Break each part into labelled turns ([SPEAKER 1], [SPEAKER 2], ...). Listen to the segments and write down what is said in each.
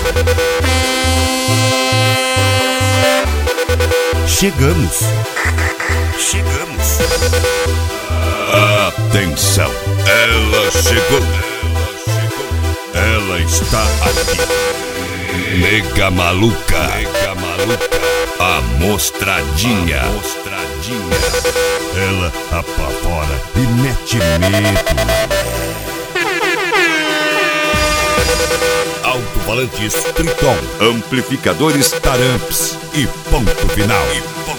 [SPEAKER 1] Chegamos. Atenção, ela chegou. Ela está aqui. Nega maluca. A mostradinha. Ela apavora e mete medo. Alto-falantes Triton, amplificadores Taramps e ponto final.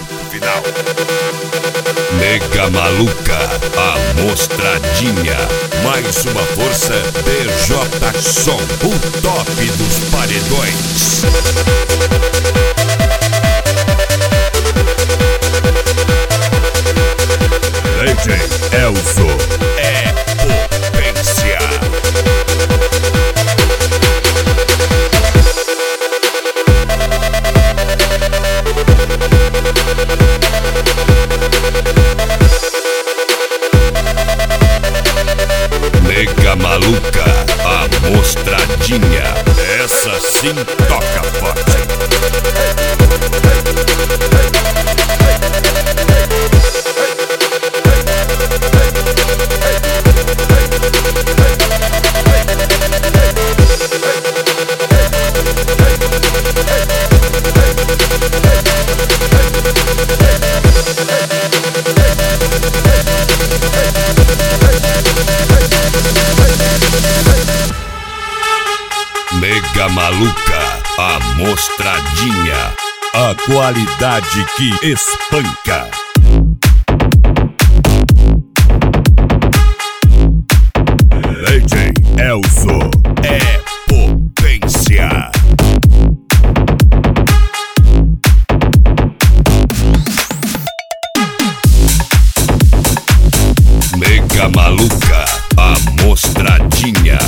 [SPEAKER 1] Nega maluca, a mostradinha. Mais uma força DJ Som, o top dos paredões. DJ Elzo é potência. Nega maluca, a mostradinha. Essa sim toca forte. Nega maluca, a mostradinha. A qualidade que espanca. DJ Elzo é potência. Nega maluca, a mostradinha.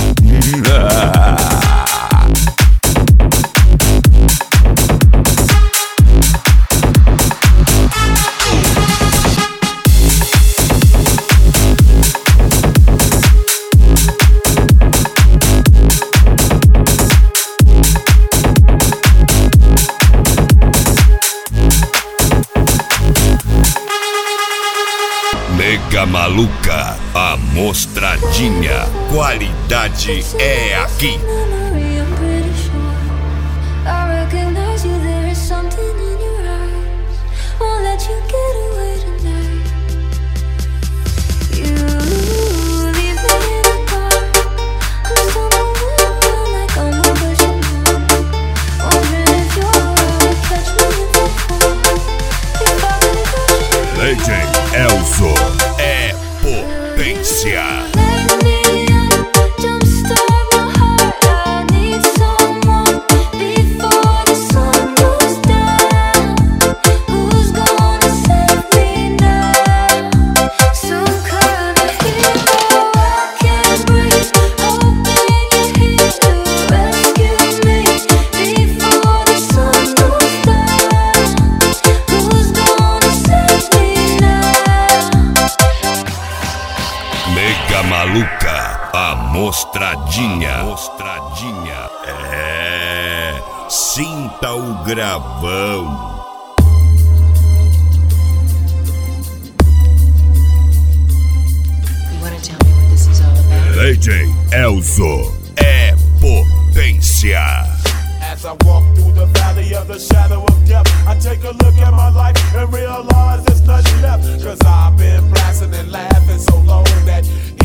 [SPEAKER 1] Nega maluca, a mostradinha. Qualidade é aqui. DJ Elzo é potência. Nega maluca, a mostradinha. É, sinta o gravão. DJ Elzo é potência.
[SPEAKER 2] As I walk through the valley of the shadow of death, I take a look at my life and realize there's nothing left. Cause I've been blasting and laughing so long that